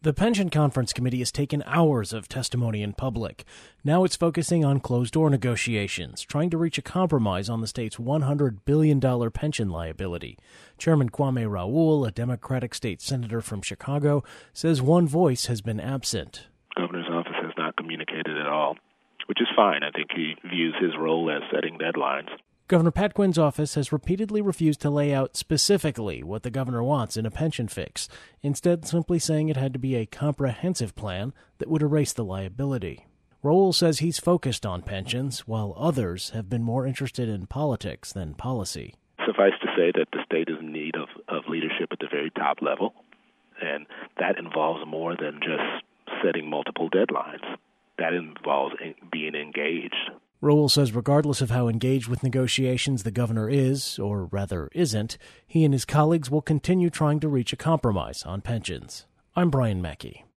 The Pension Conference Committee has taken hours of testimony in public. Now it's focusing on closed-door negotiations, trying to reach a compromise on the state's $100 billion pension liability. Chairman Kwame Raoul, a Democratic state senator from Chicago, says one voice has been absent. The governor's office has not communicated at all, which is fine. I think he views his role as setting deadlines. Governor Pat Quinn's office has repeatedly refused to lay out specifically what the governor wants in a pension fix, instead simply saying it had to be a comprehensive plan that would erase the liability. Raoul says he's focused on pensions, while others have been more interested in politics than policy. Suffice to say that the state is in need of leadership at the very top level, and that involves more than just setting multiple deadlines. That involves being engaged. Raoul says regardless of how engaged with negotiations the governor is, or rather isn't, he and his colleagues will continue trying to reach a compromise on pensions. I'm Brian Mackey.